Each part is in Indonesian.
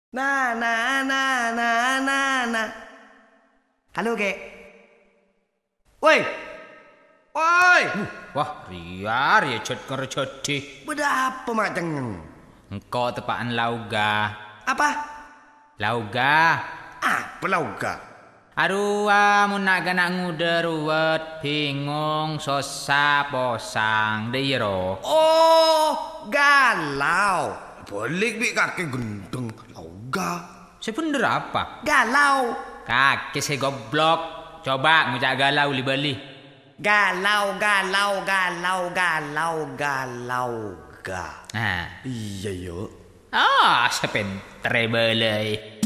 Nah. Halo, Kek. Woi. Woi. Wah, Ria jod kerjodi. Beda apa mak cengeng? Engkau tepaan lauga. Apa? Lauga. Apa lauga? Aduh, mun nak nguder ruwet, bingung, susah, posang, deiro. Oh, galau. Balik bi kaki gendeng. Lauga. Sebener apa? Galau. Kaki saya goblok. Coba ngujak galau li beli. Galau. Nah. Iya yuk. Sepentre belai.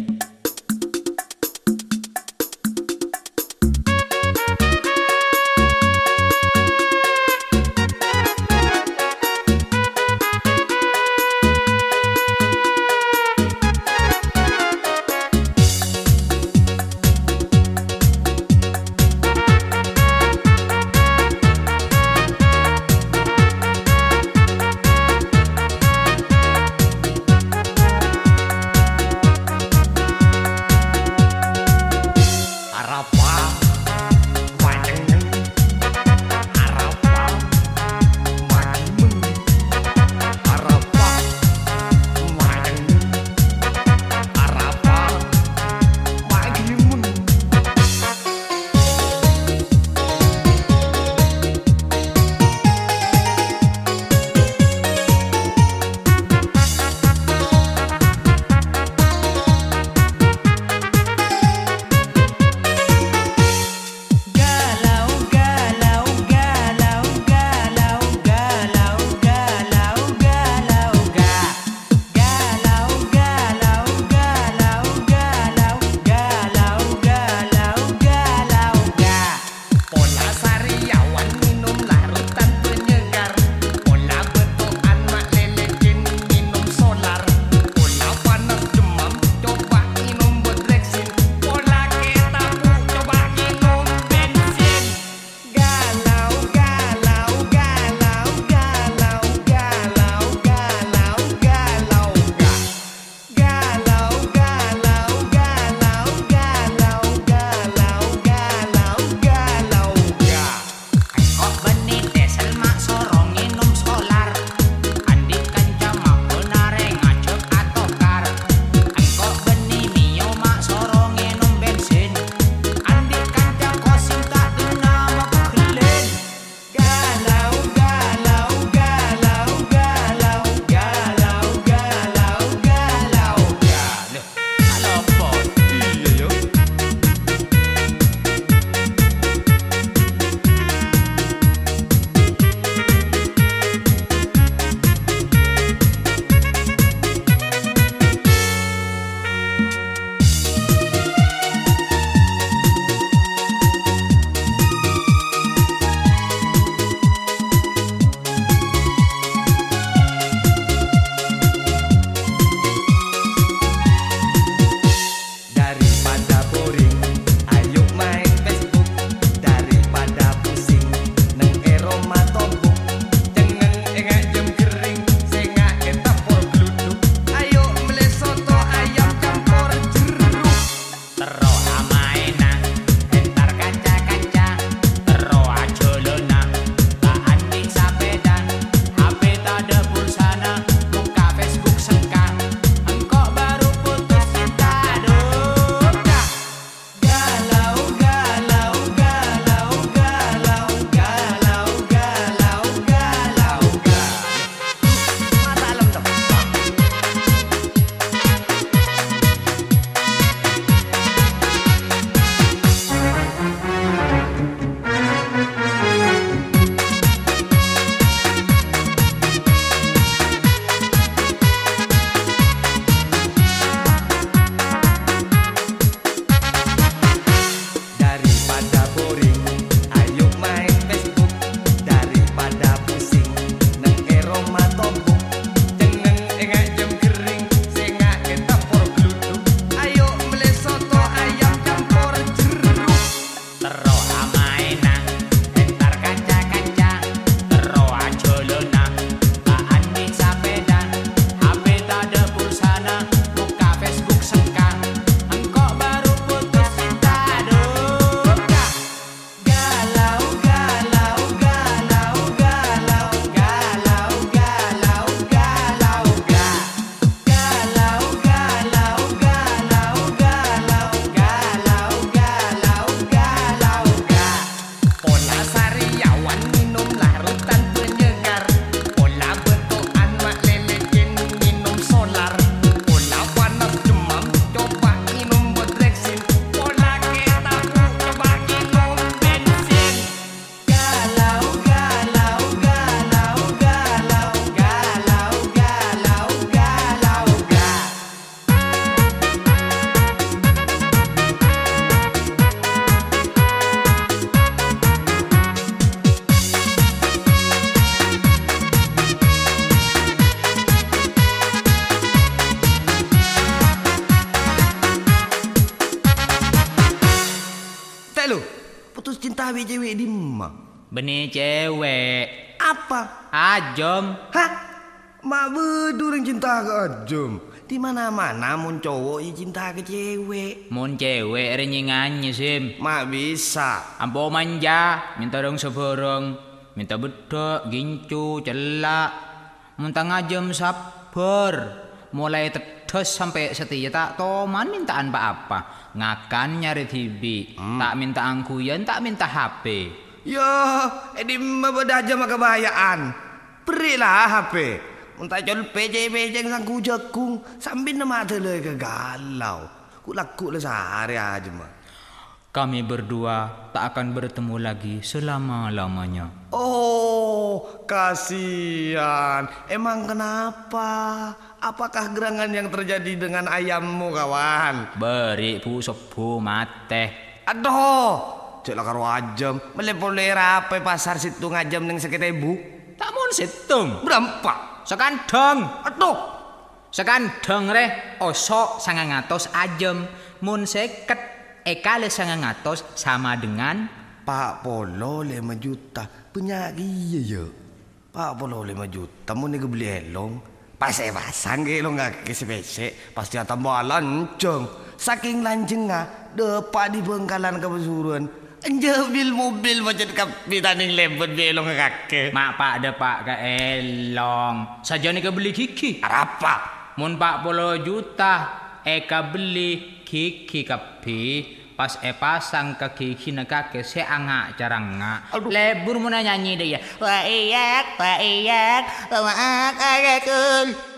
putus cinta sama cewek di mana? Benih cewek. Apa? Ajom. Hah? Mak bedu yang cinta ke Ajom. Di mana-mana mun cowok yang cinta ke cewek. Mun cewek renyingannya sim. Mak bisa. Ampo manja, minta dong seborong, minta bedok, gincu, celak. Muntah ngajem sabar, mulai tetes sampai setia tak toman mintaan apa-apa. Ngakan nyari TV, tak minta angkuyan, tak minta HP. Yo, di beda aja mah kebayaan. Berilah HP. Muntah col pece-pece sang jakung sambil nama tele ke galau. Ku laku le sehari aja mah. Kami berdua tak akan bertemu lagi selama-lamanya. Oh, kasihan. Emang kenapa? Apakah gerangan yang terjadi dengan ayammu, kawan? Beri pu sepu mate. Aduh, cek lah karo Ajam. Melepole rape pasar situ ngajam neng seketebu. Tak mun situng. Berapa? Sekandang. Aduh, Sekandang re osok 900 ajem. Mun seket ekale 900 sama dengan Pak Polo 5 juta. Penyaki ya. Pak Polo 5 juta mau nih beli elong. Pas pasang ke elong gak kese-kese. Pasti tambah lanceng. Saking lancengnya depak di Bengkalan kebesuruan. Anjabil mobil macam kapitan yang lebet di elong kakek. mak pak de pak ke elong. Saja nih beli kiki. Apa? Mun 40 juta eka beli kiki kapi. Pas pasang ke kiki na kakek seanga caranga. Lebur mun nyanyi dia. Wa iyak, wa akakul.